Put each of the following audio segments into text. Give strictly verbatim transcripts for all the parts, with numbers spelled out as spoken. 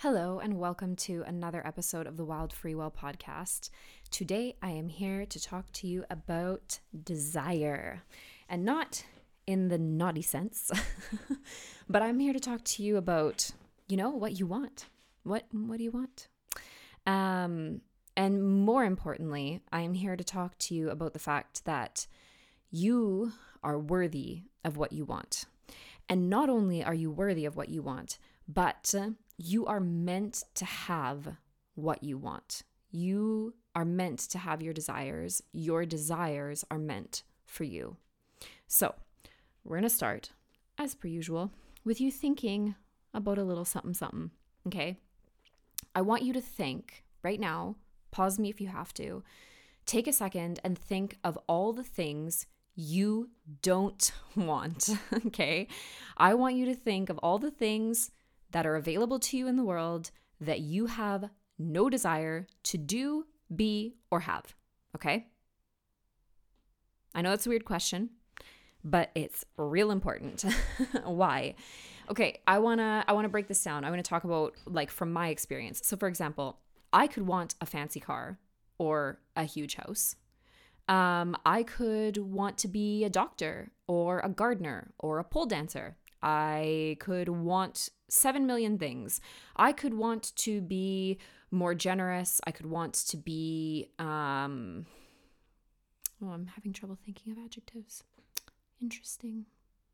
Hello, and welcome to another episode of the Wild Free Well podcast. Today, I am here to talk to you about desire, and not in the naughty sense, but I'm here to talk to you about, you know, what you want. What What do you want? Um, and more importantly, I am here to talk to you about the fact that you are worthy of what you want. And not only are you worthy of what you want, but you are meant to have what you want. You are meant to have your desires. Your desires are meant for you. So we're going to start, as per usual, with you thinking about a little something, something, okay? I want you to think right now, pause me if you have to, take a second and think of all the things you don't want, okay? I want you to think of all the things that are available to you in the world that you have no desire to do, be, or have, okay? I know it's a weird question, but it's real important. Why? Okay, I wanna I wanna break this down. I wanna talk about like from my experience. So for example, I could want a fancy car or a huge house. Um, I could want to be a doctor or a gardener or a pole dancer. I could want seven million things. I could want to be more generous. I could want to be, um, oh, I'm having trouble thinking of adjectives. Interesting.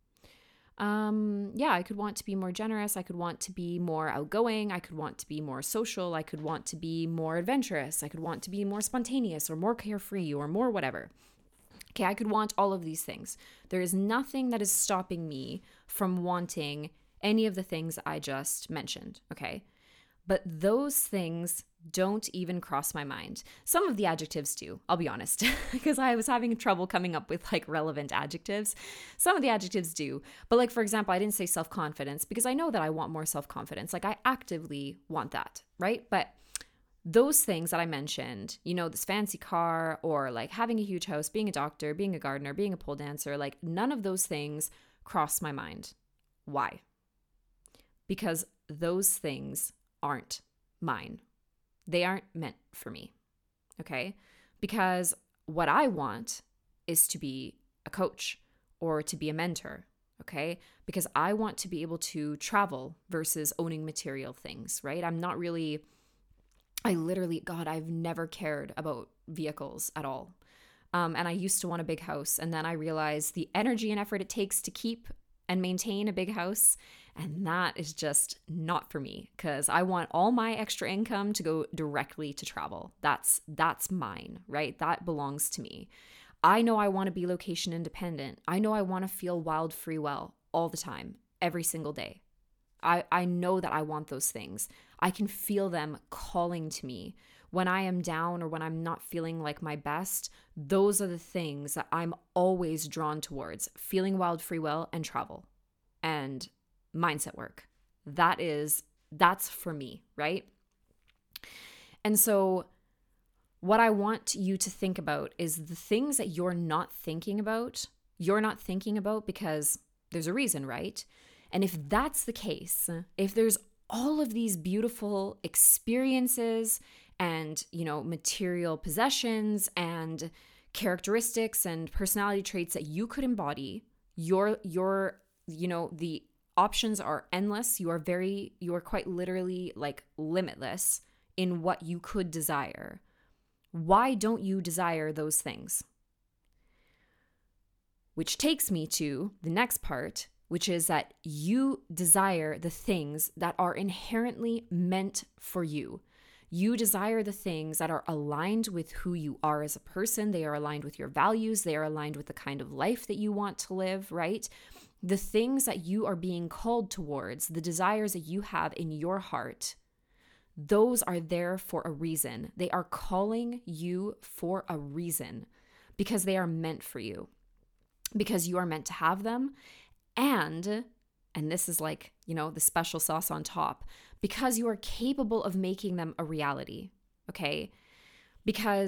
Um, yeah, I could want to be more generous. I could want to be more outgoing. I could want to be more social. I could want to be more adventurous. I could want to be more spontaneous or more carefree or more whatever. Okay, I could want all of these things. There is nothing that is stopping me from wanting any of the things I just mentioned, okay? But those things don't even cross my mind. Some of the adjectives do, I'll be honest, because I was having trouble coming up with like relevant adjectives. Some of the adjectives do. But like, for example, I didn't say self-confidence because I know that I want more self-confidence. Like I actively want that, right? But those things that I mentioned, you know, this fancy car or like having a huge house, being a doctor, being a gardener, being a pole dancer, like none of those things cross my mind. Why? Because those things aren't mine. They aren't meant for me, okay? Because what I want is to be a coach or to be a mentor, okay? Because I want to be able to travel versus owning material things, right? I'm not really... I literally, God, I've never cared about vehicles at all. Um, and I used to want a big house. And then I realized the energy and effort it takes to keep and maintain a big house. And that is just not for me because I want all my extra income to go directly to travel. That's, that's mine, right? That belongs to me. I know I want to be location independent. I know I want to feel wild free well all the time, every single day. I, I know that I want those things. I can feel them calling to me. When I am down or when I'm not feeling like my best, those are the things that I'm always drawn towards. Feeling wild, free, well, and travel. And mindset work. That is, that's for me, right? And so what I want you to think about is the things that you're not thinking about, you're not thinking about because there's a reason, right? And if that's the case, if there's all of these beautiful experiences and, you know, material possessions and characteristics and personality traits that you could embody, your, your, you know, the options are endless. You are very, you are quite literally like limitless in what you could desire. Why don't you desire those things? Which takes me to the next part, which is that you desire the things that are inherently meant for you. You desire the things that are aligned with who you are as a person. They are aligned with your values. They are aligned with the kind of life that you want to live, right? The things that you are being called towards, the desires that you have in your heart, those are there for a reason. They are calling you for a reason because they are meant for you, because you are meant to have them. And, and this is like, you know, the special sauce on top, because you are capable of making them a reality, okay? Because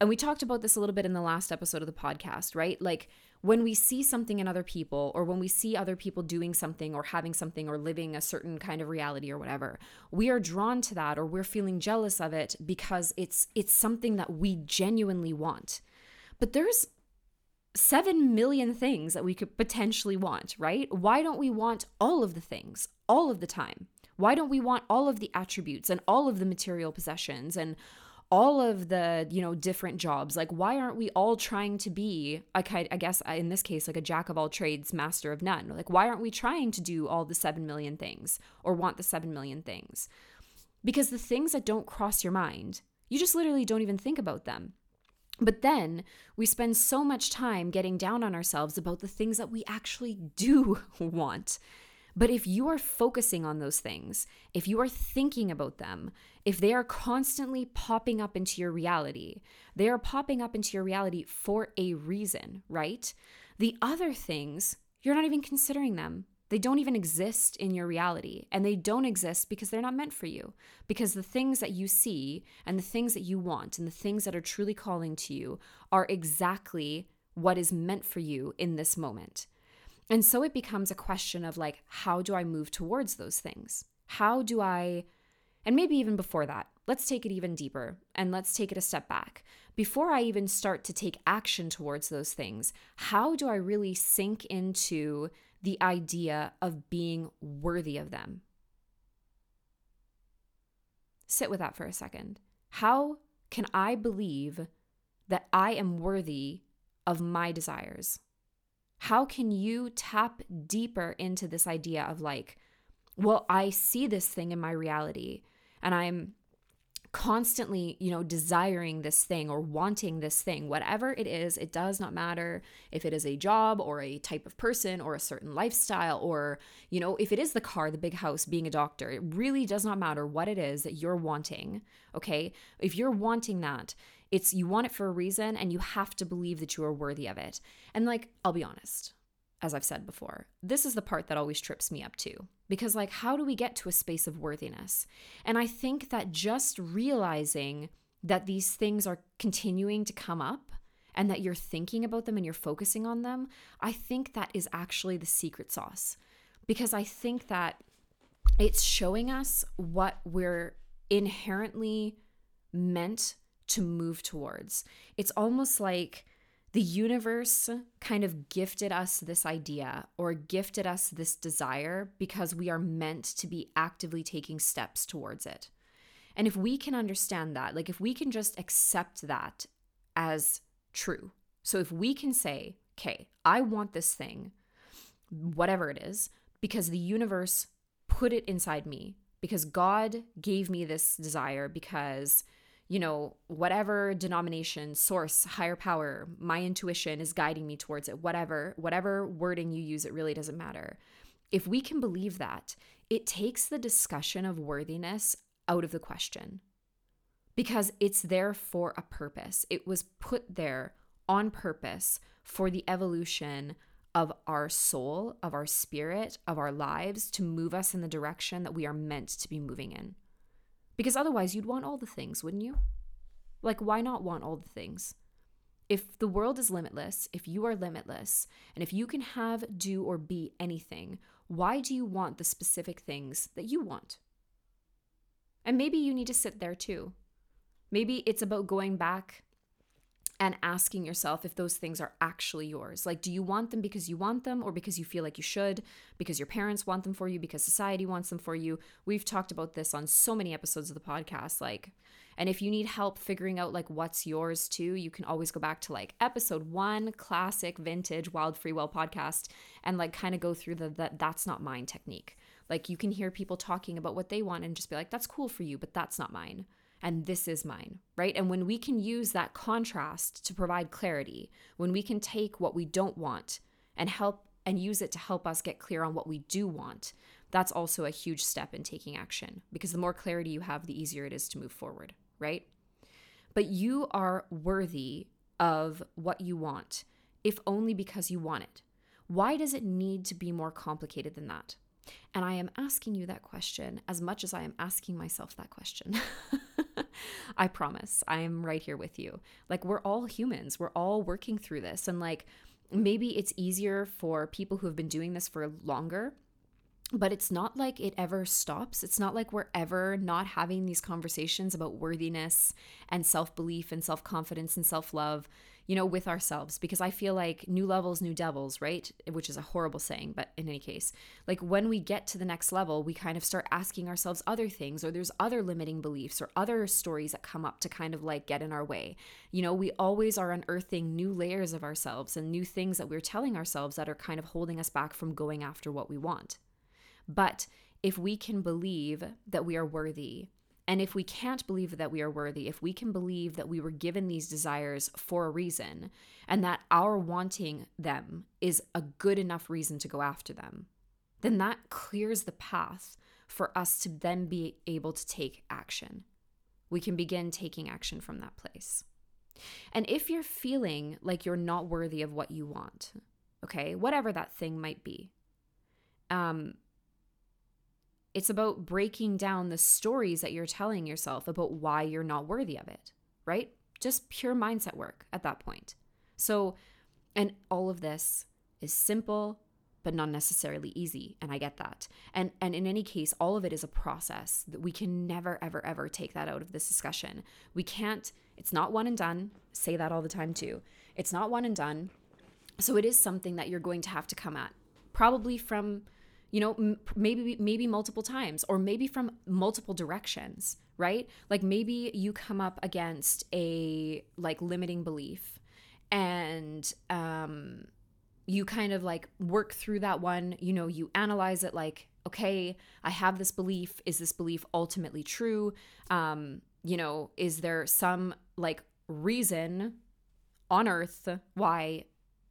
And we talked about this a little bit in the last episode of the podcast, right? Like when we see something in other people, or when we see other people doing something or having something or living a certain kind of reality or whatever, we are drawn to that, or we're feeling jealous of it because it's it's something that we genuinely want. But there's seven million things that we could potentially want, right? Why don't we want all of the things all of the time? Why don't we want all of the attributes and all of the material possessions and all of the, you know, different jobs? Like, why aren't we all trying to be, I guess in this case, like a jack of all trades, master of none? Like, why aren't we trying to do all the seven million things or want the seven million things? Because the things that don't cross your mind, you just literally don't even think about them. But then we spend so much time getting down on ourselves about the things that we actually do want. But if you are focusing on those things, if you are thinking about them, if they are constantly popping up into your reality, they are popping up into your reality for a reason, right? The other things, you're not even considering them. They don't even exist in your reality, and they don't exist because they're not meant for you. Because the things that you see and the things that you want and the things that are truly calling to you are exactly what is meant for you in this moment. And so it becomes a question of like, how do I move towards those things? How do I, and maybe even before that, let's take it even deeper and let's take it a step back. Before I even start to take action towards those things, how do I really sink into the idea of being worthy of them? Sit with that for a second. How can I believe that I am worthy of my desires? How can you tap deeper into this idea of like, well, I see this thing in my reality and I'm constantly, you know, desiring this thing or wanting this thing, whatever it is. It does not matter if it is a job or a type of person or a certain lifestyle, or, you know, if it is the car, the big house, being a doctor. It really does not matter what it is that you're wanting. Okay. If you're wanting that, it's, you want it for a reason, and you have to believe that you are worthy of it. And like, I'll be honest, as I've said before, this is the part that always trips me up too. Because like, how do we get to a space of worthiness? And I think that just realizing that these things are continuing to come up and that you're thinking about them and you're focusing on them, I think that is actually the secret sauce. Because I think that it's showing us what we're inherently meant to move towards. It's almost like the universe kind of gifted us this idea or gifted us this desire because we are meant to be actively taking steps towards it. And if we can understand that, like if we can just accept that as true. So if we can say, okay, I want this thing, whatever it is, because the universe put it inside me, because God gave me this desire, because you know, whatever denomination, source, higher power, my intuition is guiding me towards it, whatever, whatever wording you use, it really doesn't matter. If we can believe that, it takes the discussion of worthiness out of the question because it's there for a purpose. It was put there on purpose for the evolution of our soul, of our spirit, of our lives to move us in the direction that we are meant to be moving in. Because otherwise you'd want all the things, wouldn't you? Like, why not want all the things? If the world is limitless, if you are limitless, and if you can have, do, or be anything, why do you want the specific things that you want? And maybe you need to sit there too. Maybe it's about going back and asking yourself if those things are actually yours. Like, do you want them because you want them or because you feel like you should, because your parents want them for you, because society wants them for you? We've talked about this on so many episodes of the podcast. Like, and if you need help figuring out like what's yours too, you can always go back to like episode one, classic vintage Wild Free Well podcast, and like kind of go through the, the that's not mine technique. Like you can hear people talking about what they want and just be like, that's cool for you, but that's not mine. And this is mine, right? And when we can use that contrast to provide clarity, when we can take what we don't want and help and use it to help us get clear on what we do want, that's also a huge step in taking action, because the more clarity you have, the easier it is to move forward, right? But you are worthy of what you want, if only because you want it. Why does it need to be more complicated than that? And I am asking you that question as much as I am asking myself that question. I promise. I am right here with you. Like, we're all humans. We're all working through this. And like, maybe it's easier for people who have been doing this for longer, but it's not like it ever stops. It's not like we're ever not having these conversations about worthiness and self-belief and self-confidence and self-love, you know, with ourselves. Because I feel like new levels, new devils, right? Which is a horrible saying, but in any case, like when we get to the next level, we kind of start asking ourselves other things, or there's other limiting beliefs or other stories that come up to kind of like get in our way. You know, we always are unearthing new layers of ourselves and new things that we're telling ourselves that are kind of holding us back from going after what we want. But if we can believe that we are worthy, and if we can't believe that we are worthy, if we can believe that we were given these desires for a reason, and that our wanting them is a good enough reason to go after them, then that clears the path for us to then be able to take action. We can begin taking action from that place. And if you're feeling like you're not worthy of what you want, okay, whatever that thing might be, um, it's about breaking down the stories that you're telling yourself about why you're not worthy of it, right? Just pure mindset work at that point. So, and all of this is simple, but not necessarily easy. And I get that. And, and in any case, all of it is a process that we can never, ever, ever take that out of this discussion. We can't, it's not one and done. Say that all the time too. It's not one and done. So it is something that you're going to have to come at, probably from, you know, m- maybe maybe multiple times, or maybe from multiple directions, right? Like maybe you come up against a like limiting belief, and um, you kind of like work through that one. You know, you analyze it like, okay, I have this belief. Is this belief ultimately true? Um, you know, is there some like reason on earth why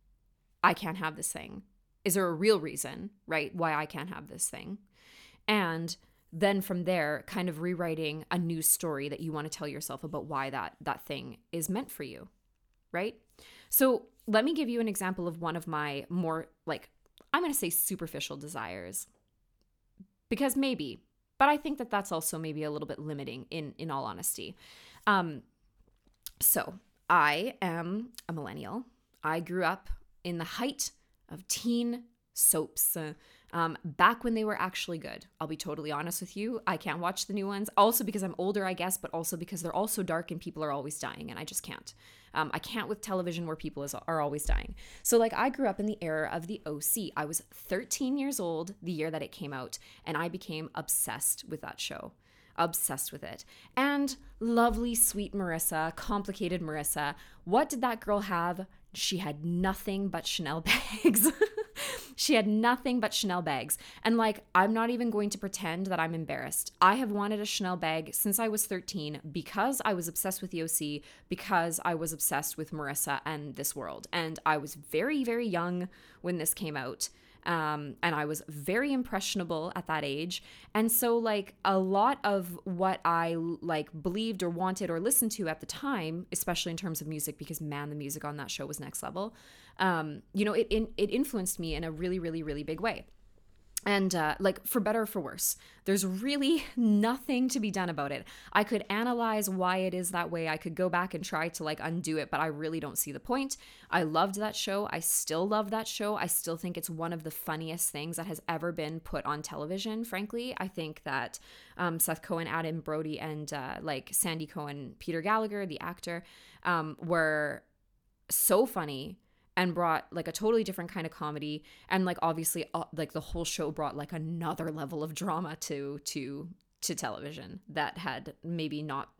I can't have this thing? Is there a real reason, right, why I can't have this thing? And then from there, kind of rewriting a new story that you want to tell yourself about why that that thing is meant for you, right? So let me give you an example of one of my more, like, I'm going to say superficial desires. Because maybe, but I think that that's also maybe a little bit limiting in, in all honesty. Um, so I am a millennial. I grew up in the height of teen soaps, uh, um, back when they were actually good. I'll be totally honest with you. I can't watch the new ones, also because I'm older, I guess, but also because they're all so dark and people are always dying, and I just can't. Um, I can't with television where people is, are always dying. So like I grew up in the era of the O C. I was thirteen years old the year that it came out, and I became obsessed with that show. Obsessed with it. And lovely, sweet Marissa, complicated Marissa, what did that girl have? She had nothing but Chanel bags. She had nothing but Chanel bags. And like, I'm not even going to pretend that I'm embarrassed. I have wanted a Chanel bag since I was thirteen because I was obsessed with the O C, because I was obsessed with Marissa and this world. And I was very, very young when this came out. Um, and I was very impressionable at that age. And so like a lot of what I like believed or wanted or listened to at the time, especially in terms of music, because man, the music on that show was next level. Um, you know, it, it, it influenced me in a really, really, really big way. And uh, like for better or for worse, there's really nothing to be done about it. I could analyze why it is that way. I could go back and try to like undo it, but I really don't see the point. I loved that show. I still love that show. I still think it's one of the funniest things that has ever been put on television, frankly. I think that um, Seth Cohen, Adam Brody, and uh, like Sandy Cohen, Peter Gallagher, the actor, um, were so funny and brought like a totally different kind of comedy. And like obviously uh, like the whole show brought like another level of drama to to to television that had maybe not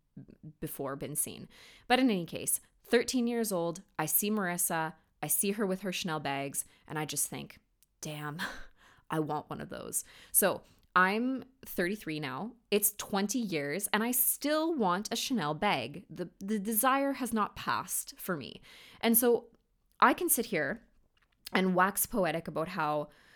before been seen. But in any case, thirteen years old, I see Marissa, I see her with her Chanel bags, and I just think, damn, I want one of those. So I'm thirty-three now. It's twenty years and I still want a Chanel bag. The the desire has not passed for me. And so I can sit here and wax poetic about how,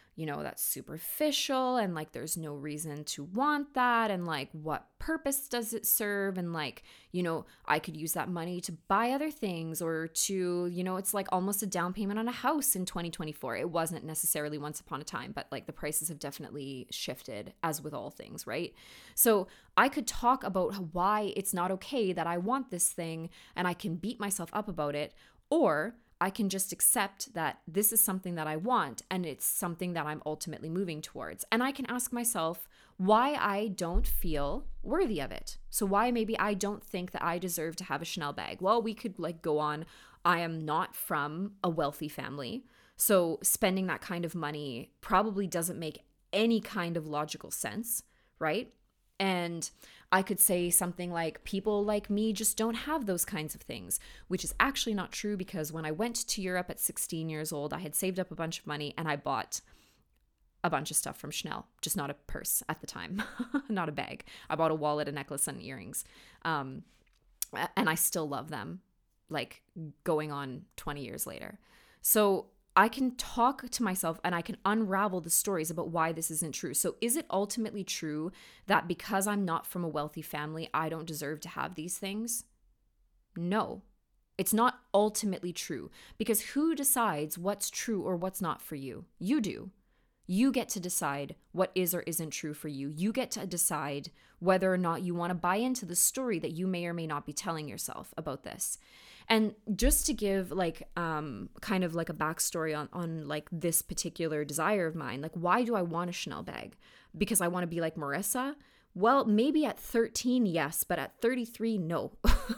you know, that's superficial and like there's no reason to want that. And like, what purpose does it serve? And like, you know, I could use that money to buy other things or to, you know, it's like almost a down payment on a house in twenty twenty-four. It wasn't necessarily once upon a time, but like the prices have definitely shifted, as with all things, right? So I could talk about why it's not okay that I want this thing and I can beat myself up about it, or I can just accept that this is something that I want and it's something that I'm ultimately moving towards. And I can ask myself why I don't feel worthy of it. So why maybe I don't think that I deserve to have a Chanel bag. Well, we could like go on. I am not from a wealthy family. So spending that kind of money probably doesn't make any kind of logical sense, right? And I could say something like, people like me just don't have those kinds of things, which is actually not true, because when I went to Europe at sixteen years old, I had saved up a bunch of money and I bought a bunch of stuff from Chanel, just not a purse at the time, not a bag. I bought a wallet, a necklace, and earrings. Um, and I still love them, like going on twenty years later. So I can talk to myself and I can unravel the stories about why this isn't true. So is it ultimately true that because I'm not from a wealthy family, I don't deserve to have these things? No, it's not ultimately true, because who decides what's true or what's not for you? You do. You get to decide what is or isn't true for you. You get to decide whether or not you want to buy into the story that you may or may not be telling yourself about this. And just to give like um kind of like a backstory on on like this particular desire of mine, like why do I want a Chanel bag? Because I want to be like Marissa? Well, maybe at thirteen, yes, but at thirty-three, no.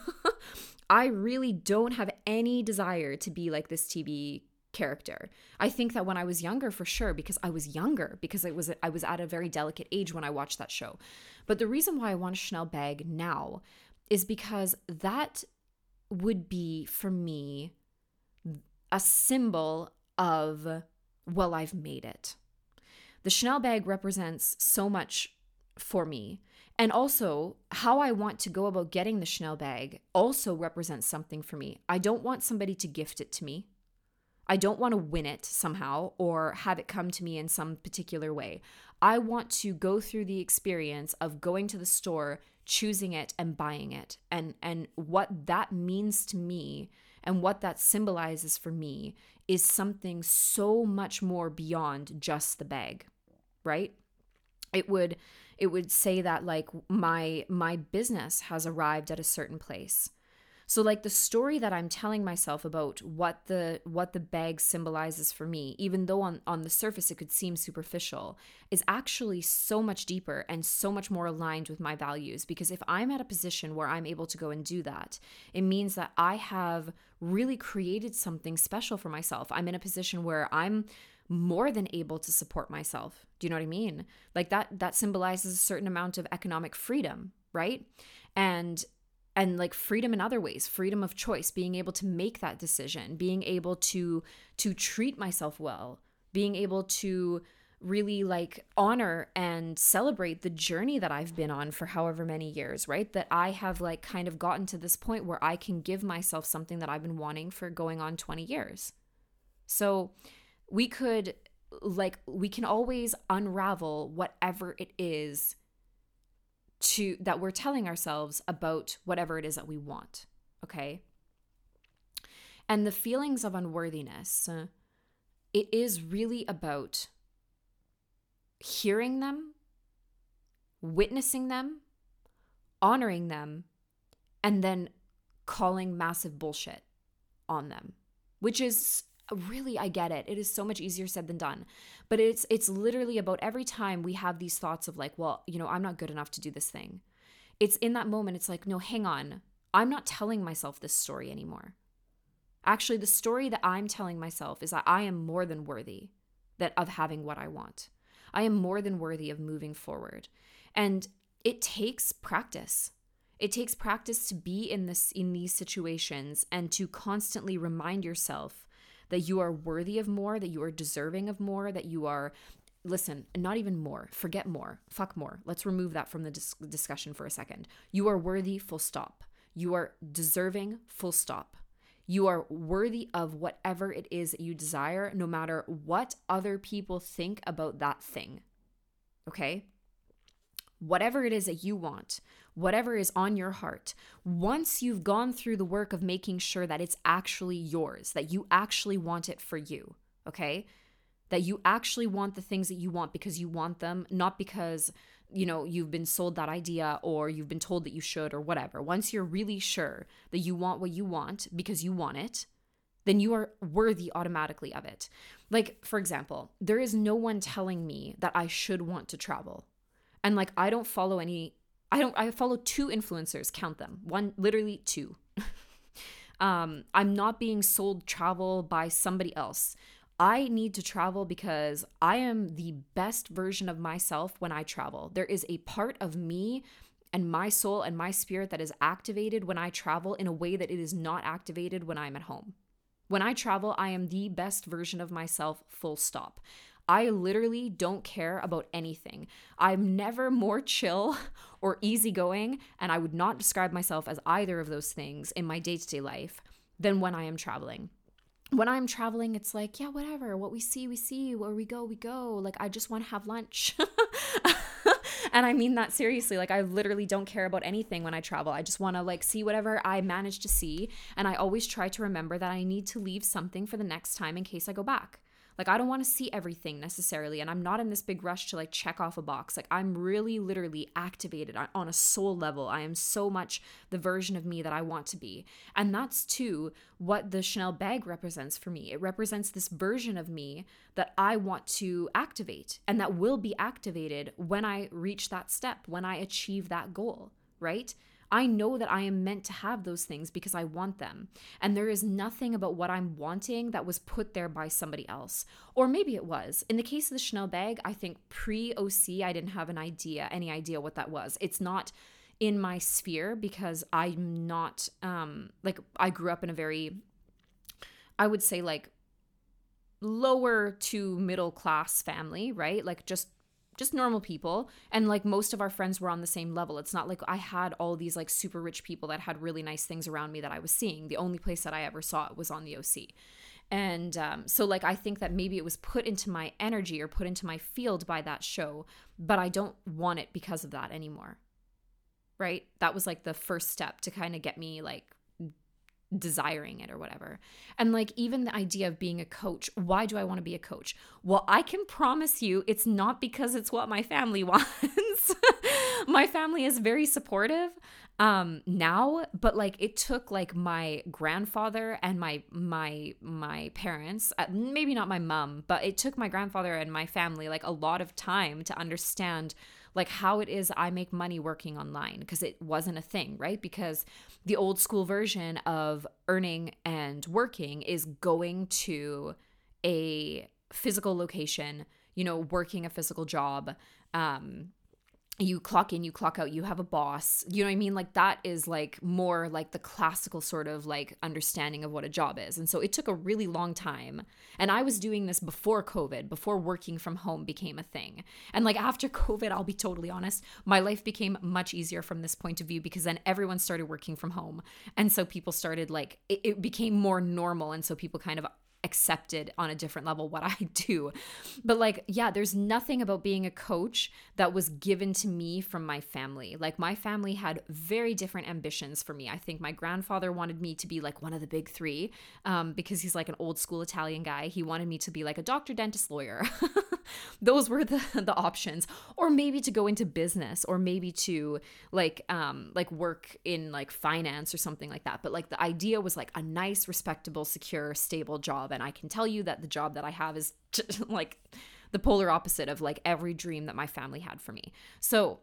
I really don't have any desire to be like this T V character. I think that when I was younger, for sure, because I was younger, because it was I was at a very delicate age when I watched that show. But the reason why I want a Chanel bag now is because that would be, for me, a symbol of, well, I've made it. The Chanel bag represents so much for me. And also, how I want to go about getting the Chanel bag also represents something for me. I don't want somebody to gift it to me. I don't want to win it somehow or have it come to me in some particular way. I want to go through the experience of going to the store, choosing it and buying it. And, and what that means to me and what that symbolizes for me is something so much more beyond just the bag, right? It would it would say that like my my business has arrived at a certain place. So like the story that I'm telling myself about what the what the bag symbolizes for me, even though on, on the surface it could seem superficial, is actually so much deeper and so much more aligned with my values. Because if I'm at a position where I'm able to go and do that, it means that I have really created something special for myself. I'm in a position where I'm more than able to support myself. Do you know what I mean? Like that that symbolizes a certain amount of economic freedom, right? And And like freedom in other ways, freedom of choice, being able to make that decision, being able to to treat myself well, being able to really like honor and celebrate the journey that I've been on for however many years, right? That I have like kind of gotten to this point where I can give myself something that I've been wanting for going on twenty years. So we could like, we can always unravel whatever it is to that we're telling ourselves about whatever it is that we want, okay? And the feelings of unworthiness, uh, it is really about hearing them, witnessing them, honoring them, and then calling massive bullshit on them, which is really, I get it. It is so much easier said than done. But it's it's literally about every time we have these thoughts of like, well, you know, I'm not good enough to do this thing. It's in that moment, it's like, no, hang on. I'm not telling myself this story anymore. Actually, the story that I'm telling myself is that I am more than worthy that of having what I want. I am more than worthy of moving forward. And it takes practice. It takes practice to be in this in these situations and to constantly remind yourself that you are worthy of more, that you are deserving of more, that you are, listen, not even more, forget more, fuck more. Let's remove that from the dis- discussion for a second. You are worthy, full stop. You are deserving, full stop. You are worthy of whatever it is that you desire, no matter what other people think about that thing. Okay? Whatever it is that you want, whatever is on your heart, once you've gone through the work of making sure that it's actually yours, that you actually want it for you, okay? That you actually want the things that you want because you want them, not because, you know, you've been sold that idea or you've been told that you should or whatever. Once you're really sure that you want what you want because you want it, then you are worthy automatically of it. Like, for example, there is no one telling me that I should want to travel. And like, I don't follow any, I don't, I follow two influencers, count them. One, literally two. um, I'm not being sold travel by somebody else. I need to travel because I am the best version of myself when I travel. There is a part of me and my soul and my spirit that is activated when I travel in a way that it is not activated when I'm at home. When I travel, I am the best version of myself, full stop. I literally don't care about anything. I'm never more chill or easygoing, and I would not describe myself as either of those things in my day-to-day life than when I am traveling. When I'm traveling, it's like, yeah, whatever. What we see, we see. Where we go, we go. Like, I just want to have lunch. And I mean that seriously. Like, I literally don't care about anything when I travel. I just want to like see whatever I manage to see. And I always try to remember that I need to leave something for the next time in case I go back. Like, I don't want to see everything necessarily. And I'm not in this big rush to like check off a box. Like, I'm really literally activated on a soul level. I am so much the version of me that I want to be. And that's too what the Chanel bag represents for me. It represents this version of me that I want to activate and that will be activated when I reach that step, when I achieve that goal, right? I know that I am meant to have those things because I want them. And there is nothing about what I'm wanting that was put there by somebody else. Or maybe it was. In the case of the Chanel bag, I think pre-O C, I didn't have an idea, any idea what that was. It's not in my sphere because I'm not, um, like, I grew up in a very, I would say like lower to middle class family, right? Like just just normal people. And like most of our friends were on the same level. It's not like I had all these like super rich people that had really nice things around me that I was seeing. The only place that I ever saw it was on the O C. And um, so like, I think that maybe it was put into my energy or put into my field by that show, but I don't want it because of that anymore. Right? That was like the first step to kind of get me like desiring it or whatever. And like even the idea of being a coach, why do I want to be a coach? Well, I can promise you it's not because it's what my family wants. My family is very supportive um now, but like it took like my grandfather and my my my parents, uh, maybe not my mom, but it took my grandfather and my family like a lot of time to understand like how it is I make money working online, because it wasn't a thing, right? Because the old school version of earning and working is going to a physical location, you know, working a physical job. Um, you clock in, you clock out, you have a boss, you know what I mean? Like that is like more like the classical sort of like understanding of what a job is. And so it took a really long time. And I was doing this before COVID, before working from home became a thing. And like after COVID, I'll be totally honest, my life became much easier from this point of view because then everyone started working from home. And so people started like, it, it became more normal. And so people kind of accepted on a different level what I do. But like, yeah, there's nothing about being a coach that was given to me from my family. Like my family had very different ambitions for me. I think my grandfather wanted me to be like one of the big three um, because he's like an old school Italian guy. He wanted me to be like a doctor, dentist, lawyer. Those were the the options. Or maybe to go into business, or maybe to like um like work in like finance or something like that. But like the idea was like a nice, respectable, secure, stable job. And I can tell you that the job that I have is just like the polar opposite of like every dream that my family had for me. So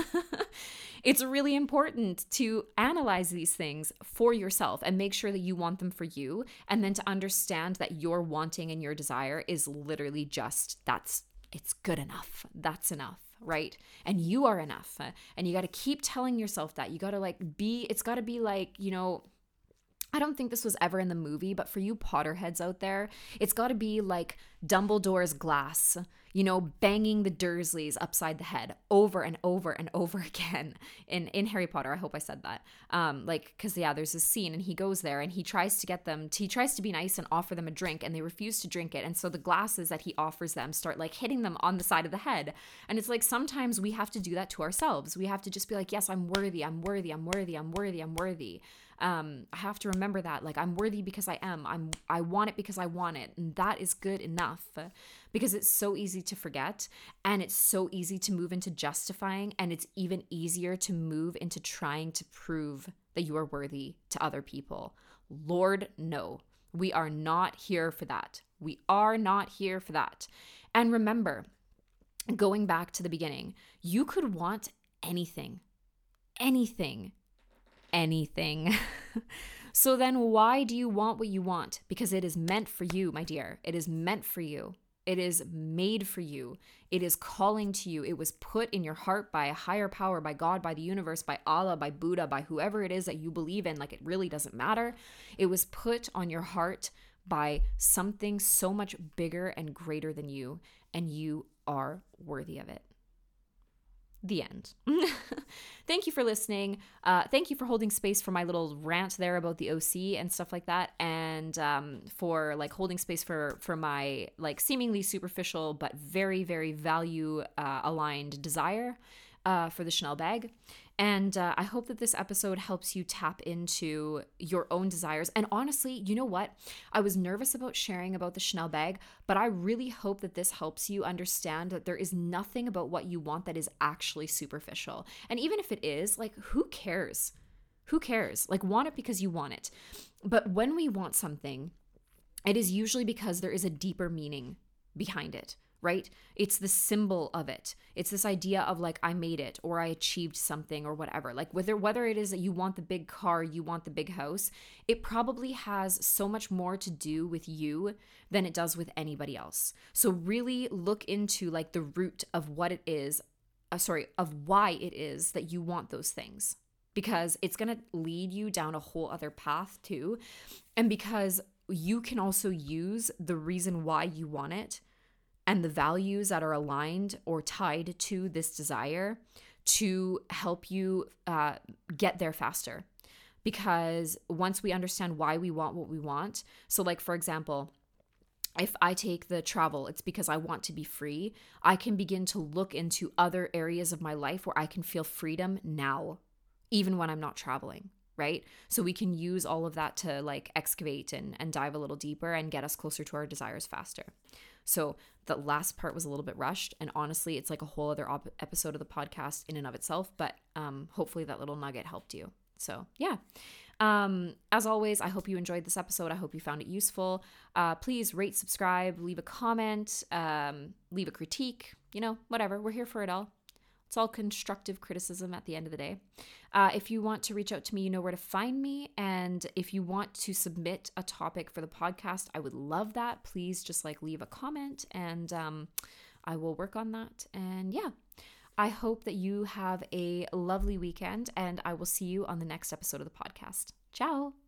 it's really important to analyze these things for yourself and make sure that you want them for you. And then to understand that your wanting and your desire is literally just, that's, it's good enough. That's enough. Right? And you are enough. And you got to keep telling yourself that. You got to like be, it's got to be like, you know, I don't think this was ever in the movie, but for you Potterheads out there, it's got to be like Dumbledore's glass, you know, banging the Dursleys upside the head over and over and over again in, in Harry Potter. I hope I said that. Um, like, because, yeah, there's this scene and he goes there and he tries to get them, to, he tries to be nice and offer them a drink and they refuse to drink it. And so the glasses that he offers them start like hitting them on the side of the head. And it's like sometimes we have to do that to ourselves. We have to just be like, yes, I'm worthy, I'm worthy, I'm worthy, I'm worthy, I'm worthy. Um, I have to remember that, like, I'm worthy because I am, I'm, I want it because I want it. And that is good enough, because it's so easy to forget and it's so easy to move into justifying, and it's even easier to move into trying to prove that you are worthy to other people. Lord, no, we are not here for that. We are not here for that. And remember, going back to the beginning, you could want anything, anything. anything. So then why do you want what you want? Because it is meant for you, my dear. It is meant for you. It is made for you. It is calling to you. It was put in your heart by a higher power, by God, by the universe, by Allah, by Buddha, by whoever it is that you believe in. Like, it really doesn't matter. It was put on your heart by something so much bigger and greater than you, and you are worthy of it. The end. Thank you for listening. Uh, thank you for holding space for my little rant there about the O C and stuff like that, and um, for like holding space for for my like seemingly superficial but very very value uh, aligned desire uh, for the Chanel bag. And uh, I hope that this episode helps you tap into your own desires. And honestly, you know what? I was nervous about sharing about the Chanel bag, but I really hope that this helps you understand that there is nothing about what you want that is actually superficial. And even if it is, like, who cares? Who cares? Like, want it because you want it. But when we want something, it is usually because there is a deeper meaning behind it. Right? It's the symbol of it. It's this idea of like, I made it, or I achieved something, or whatever. Like whether whether it is that you want the big car, you want the big house, it probably has so much more to do with you than it does with anybody else. So really look into like the root of what it is, uh, sorry, of why it is that you want those things, because it's going to lead you down a whole other path too. And because you can also use the reason why you want it and the values that are aligned or tied to this desire to help you uh, get there faster. Because once we understand why we want what we want, so like, for example, if I take the travel, it's because I want to be free. I can begin to look into other areas of my life where I can feel freedom now, even when I'm not traveling, right? So we can use all of that to like excavate and, and dive a little deeper and get us closer to our desires faster. So the last part was a little bit rushed, and honestly, it's like a whole other op- episode of the podcast in and of itself, but um, hopefully that little nugget helped you. So yeah, um, as always, I hope you enjoyed this episode. I hope you found it useful. Uh, please rate, subscribe, leave a comment, um, leave a critique, you know, whatever. We're here for it all. It's all constructive criticism at the end of the day. Uh, if you want to reach out to me, you know where to find me. And if you want to submit a topic for the podcast, I would love that. Please just like leave a comment and um, I will work on that. And yeah, I hope that you have a lovely weekend, and I will see you on the next episode of the podcast. Ciao.